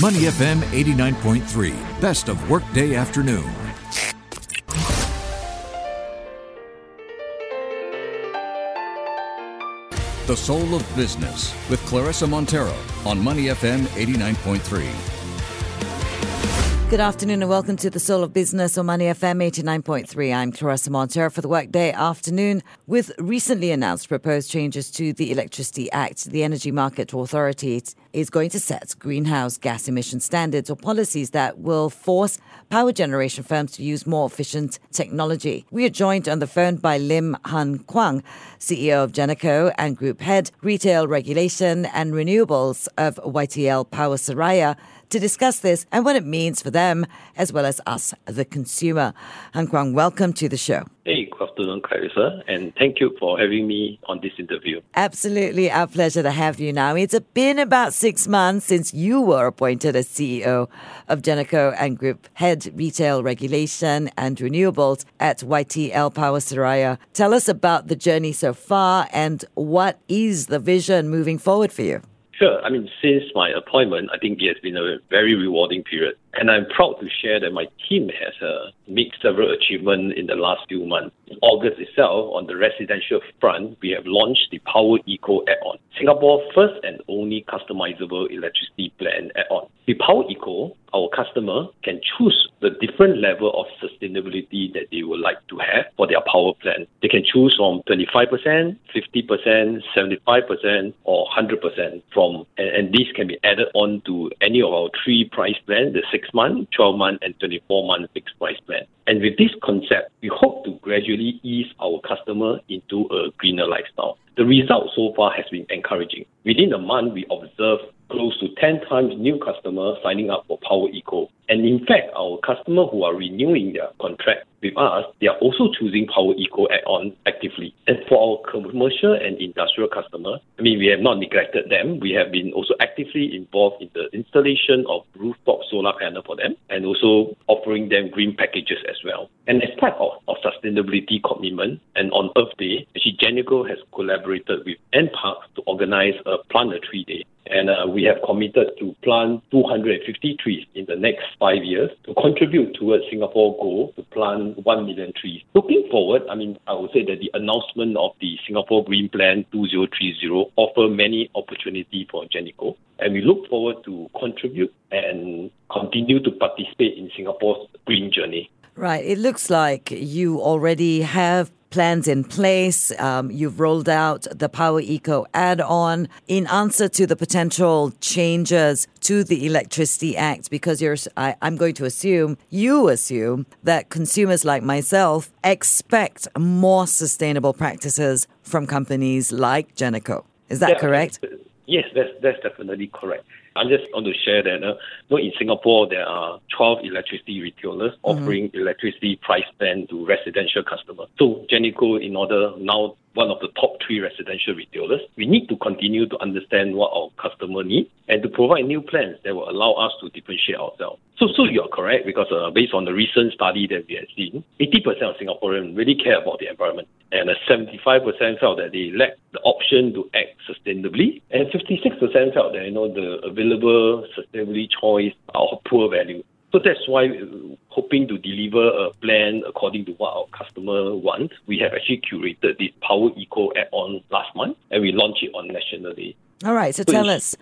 Money FM 89.3, best of workday afternoon. The Soul of Business with Clarissa Montero on Money FM 89.3. Good afternoon and welcome to the Soul of Business on Money FM 89.3. I'm Clarissa Montero for the Workday Afternoon. With recently announced proposed changes to the Electricity Act, the Energy Market Authority is going to set greenhouse gas emission standards or policies that will force power generation firms to use more efficient technology. We are joined on the phone by Lim Han Kwang, CEO of Geneco and Group Head, Retail Regulation and Renewables of YTL Power Seraya, to discuss this and what it means for them as well as us, the consumer. Han Kwang, welcome to the show. Hey, good afternoon, Clarissa, and thank you for having me on this interview. Absolutely, our pleasure to have you now. It's been about 6 months since you were appointed as CEO of Geneco and Group Head, Retail Regulation and Renewables at YTL Power Seraya. Tell us about the journey so far and what is the vision moving forward for you? Sure. Since my appointment, I think it has been a very rewarding period. And I'm proud to share that my team has made several achievements in the last few months. In August itself, on the residential front, we have launched the Power Eco add-on, Singapore's first and only customizable electricity plan add-on. The Power Eco, our customer can choose the different level of sustainability that they would like to have for their power plan. They can choose from 25%, 50%, 75%, or 100% and these can be added on to any of our three price plans, the 6-month, 12-month, and 24-month fixed price plan. And with this concept, we hope to gradually ease our customer into a greener lifestyle. The result so far has been encouraging. Within a month, we observed close to 10 times new customers signing up for Power Eco. And in fact, our customers who are renewing their contract with us, they are also choosing Power Eco add-on actively. And for our commercial and industrial customers, we have not neglected them. We have been also actively involved in the installation of rooftop solar panel for them and also offering them green packages as well. And as part of sustainability commitment, and on Earth Day, actually Geneco has collaborated with NParks to organize a Plant a Tree Day. And we have committed to plant 250 trees in the next 5 years to contribute towards Singapore's goal to plant 1 million trees. Looking forward, I would say that the announcement of the Singapore Green Plan 2030 offer many opportunities for Geneco. And we look forward to contribute and continue to participate in Singapore's green journey. Right. It looks like you already have plans in place. You've rolled out the Power Eco add-on in answer to the potential changes to the Electricity Act, because I'm going to assume that consumers like myself expect more sustainable practices from companies like Geneco. Is that correct? Yes, that's definitely correct. I just want to share that in Singapore, there are 12 electricity retailers offering electricity price plan to residential customers. So Geneco, in order now one of the top 3 residential retailers, we need to continue to understand what our customer needs and to provide new plans that will allow us to differentiate ourselves. So you're correct, because based on the recent study that we have seen, 80% of Singaporeans really care about the environment, and 75% felt that they lack the option to act sustainably, and 56% felt that the available sustainability choice are of poor value. So that's why we're hoping to deliver a plan according to what our customer wants. We have actually curated this Power Eco add-on last month, and we launched it on National Day. All right, so tell us,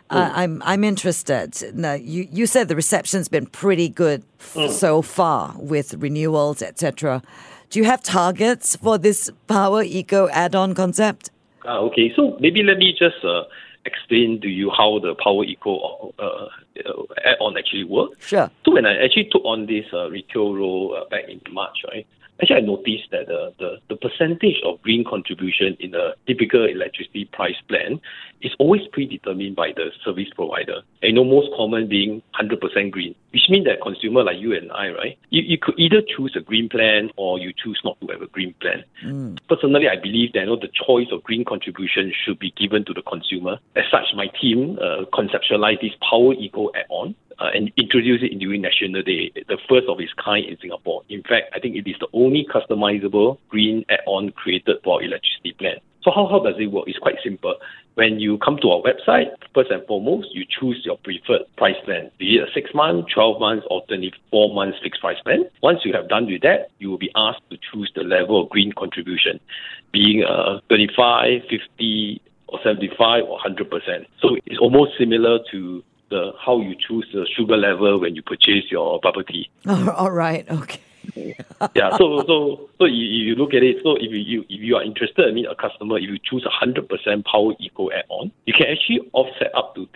I'm interested. Now, you said the reception's been pretty good so far with renewals, etc. Do you have targets for this Power Eco add-on concept? Okay, so maybe let me just explain to you how the Power Eco add-on actually works. Sure. So when I actually took on this retail role back in March, right, actually I noticed that the percentage of green contribution in a typical electricity price plan is always predetermined by the service provider. And most common being 100% green, which means that consumer like you and I, right, you could either choose a green plan or you choose not to have a green plan. Personally, I believe that the choice of green contribution should be given to the consumer. As such, my team conceptualized this Power Eco add-on and introduced it during National Day, the first of its kind in Singapore. In fact, I think it is the only customizable green add-on created for electricity plan. So how does it work? It's quite simple. When you come to our website, first and foremost, you choose your preferred price plan, be it a 6 month, 12 months, or 24 months fixed price plan. Once you have done with that, you will be asked to choose the level of green contribution, being 25, 50, or 75, or 100%. So it's almost similar to how you choose the sugar level when you purchase your bubble tea. All right, okay. Yeah, so you look at it. So if you are interested, a customer, if you choose 100% Power Eco add-on, you can actually offset up to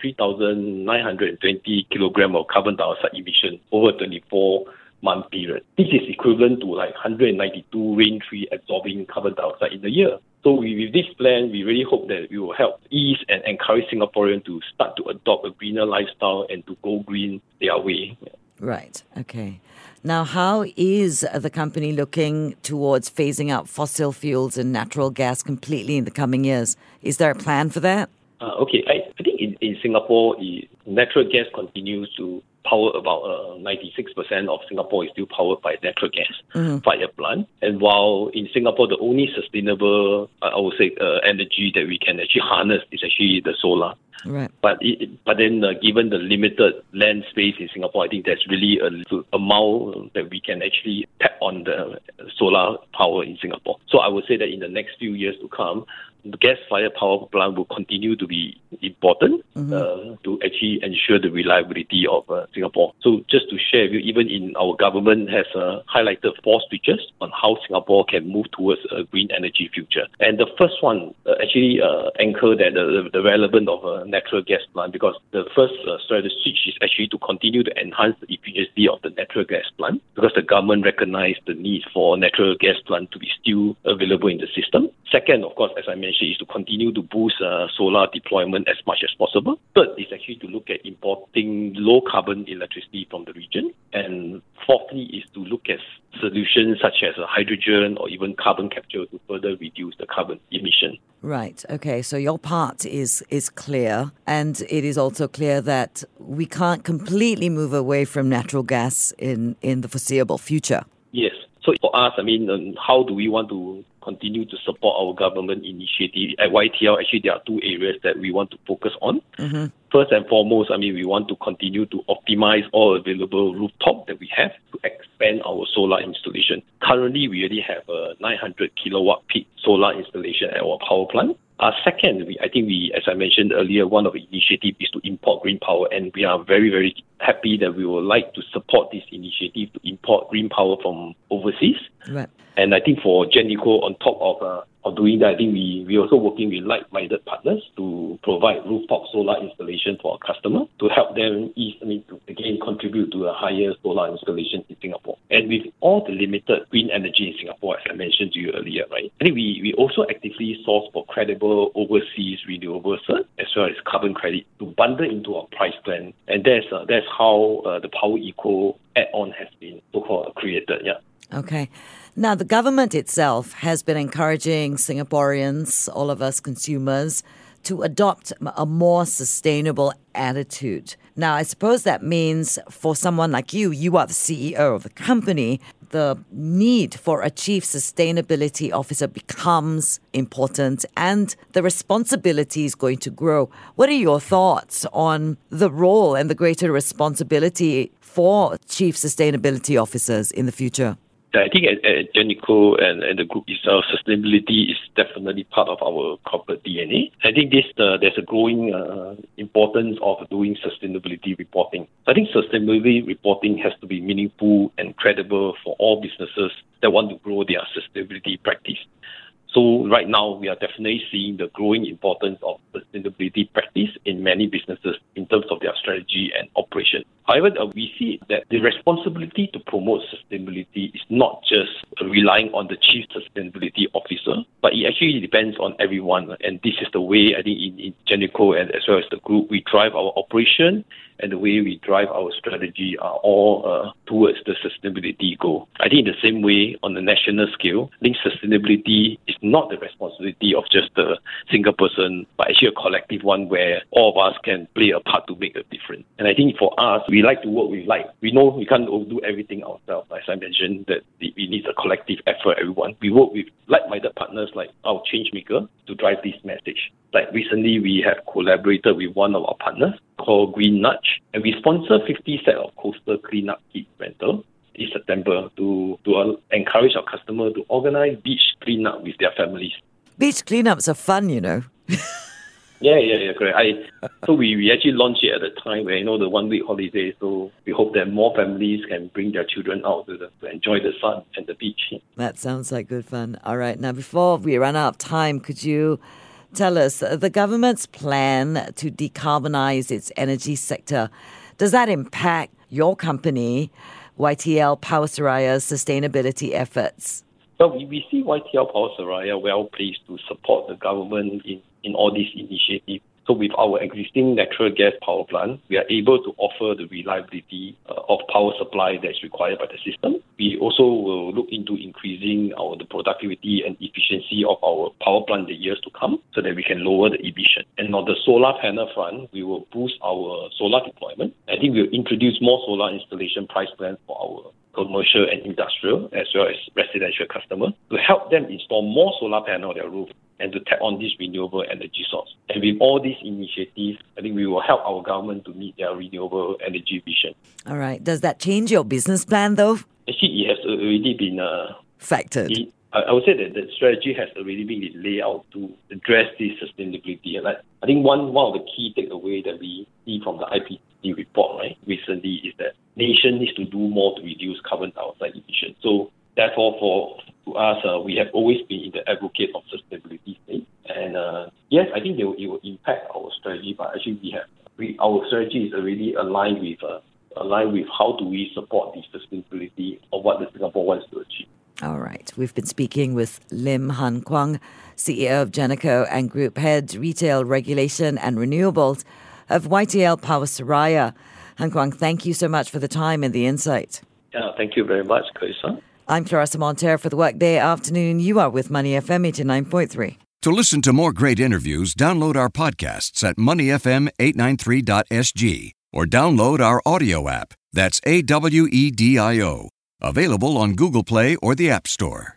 3,920 kilogram of carbon dioxide emission over a 24-month period. This is equivalent to like 192 rain tree absorbing carbon dioxide in a year. So with this plan, we really hope that it will help ease and encourage Singaporeans to start to adopt a greener lifestyle and to go green their way. Right. Okay. Now, how is the company looking towards phasing out fossil fuels and natural gas completely in the coming years? Is there a plan for that? Okay. I think in Singapore, natural gas continues to power about 96% of Singapore is still powered by natural gas fire plant. And while in Singapore, the only sustainable, energy that we can actually harness is actually the solar. Right. But then given the limited land space in Singapore, I think there's really a little amount that we can actually tap on the solar power in Singapore. So I would say that in the next few years to come, the gas-fired power plant will continue to be important to actually ensure the reliability of Singapore. So just to share with you, even in our government has highlighted 4 switches on how Singapore can move towards a green energy future. And the first one actually anchored at the relevance of a natural gas plant, because the first strategy switch is actually to continue to enhance the efficiency of the natural gas plant, because the government recognized the need for natural gas plant to be still available in the system. Second, of course, as I mentioned, is to continue to boost solar deployment as much as possible. Third is actually to look at importing low-carbon electricity from the region. And fourthly is to look at solutions such as hydrogen or even carbon capture to further reduce the carbon emission. Right. Okay. So your part is clear. And it is also clear that we can't completely move away from natural gas in the foreseeable future. Yes. So for us, how do we want to continue to support our government initiative? At YTL, actually, there are 2 areas that we want to focus on. First and foremost, we want to continue to optimize all available rooftop that we have to expand our solar installation. Currently, we already have a 900 kilowatt peak solar installation at our power plant. Second, as I mentioned earlier, one of the initiatives is to import green power, and we are very, very happy that we would like to support this initiative to import green power from overseas. Right. And I think for GenEco, on top of doing that, I think we also working with like-minded partners to provide rooftop solar installation for our customer to help them to again contribute to a higher solar installation in Singapore. And with all the limited green energy in Singapore, as I mentioned to you earlier, right? I think we also actively source for credible overseas renewable cert as well as carbon credit to bundle into our price plan. And that's how the Power Eco add-on has been so-called created. Yeah. Okay. Now, the government itself has been encouraging Singaporeans, all of us consumers, to adopt a more sustainable attitude. Now, I suppose that means for someone like you are the CEO of the company, the need for a chief sustainability officer becomes important and the responsibility is going to grow. What are your thoughts on the role and the greater responsibility for chief sustainability officers in the future? I think at GenEco and the group itself, sustainability is definitely part of our corporate DNA. I think there's a growing importance of doing sustainability reporting. I think sustainability reporting has to be meaningful and credible for all businesses that want to grow their sustainability practice. So right now, we are definitely seeing the growing importance of sustainability practice in many businesses in terms of their strategy and operation. However, we see that the responsibility to promote sustainability is not just relying on the chief sustainability officer, but it actually depends on everyone. And this is the way I think in GenEco and as well as the group, we drive our operation, and the way we drive our strategy are all towards the sustainability goal. I think in the same way, on the national scale, I think sustainability is not the responsibility of just a single person, but actually a collective one where all of us can play a part to make a difference. And I think for us, we like to work with like. We know we can't do everything ourselves. As I mentioned, that we need a collective effort, everyone. We work with like-minded partners like our change maker to drive this message. Like recently, we have collaborated with one of our partners called Green Nudge, and we sponsor 50 sets of coastal cleanup kit rental in September to encourage our customer to organize beach cleanup with their families. Beach cleanups are fun, you know. Yeah, correct. So we actually launched it at a time where, the 1 week holiday, so we hope that more families can bring their children out to enjoy the sun and the beach. That sounds like good fun. All right, now before we run out of time, could you tell us the government's plan to decarbonize its energy sector? Does that impact your company, YTL Power Seraya's sustainability efforts? Well, we see YTL Power Seraya well placed to support the government in all these initiatives. So with our existing natural gas power plant, we are able to offer the reliability of power supply that's required by the system. We also will look into increasing the productivity and efficiency of our power plant in the years to come so that we can lower the emission. And on the solar panel front, we will boost our solar deployment. I think we'll introduce more solar installation price plans for our commercial and industrial as well as residential customers to help them install more solar panels on their roof and to tap on this renewable energy source. And with all these initiatives, I think we will help our government to meet their renewable energy vision. All right. Does that change your business plan, though? Actually, it has already been factored. I would say that the strategy has already been laid out to address this sustainability. Like, I think one of the key takeaways that we see from the IPCC report recently is that nation needs to do more to reduce carbon dioxide emissions. So therefore, to us, we have always been in the advocate of sustainability space. And yes, I think it will impact our strategy, but actually our strategy is already aligned with how do we support the sustainability of what the Singapore wants to achieve. All right. We've been speaking with Lim Han Kwang, CEO of Geneco and Group Head, Retail Regulation and Renewables of YTL Power Seraya. Han Kwang, thank you so much for the time and the insight. Yeah, thank you very much, Clarissa. I'm Clarissa Montero for the Workday Afternoon. You are with Money FM 89.3. To listen to more great interviews, download our podcasts at moneyfm893.sg or download our audio app. That's AWEDIO. Available on Google Play or the App Store.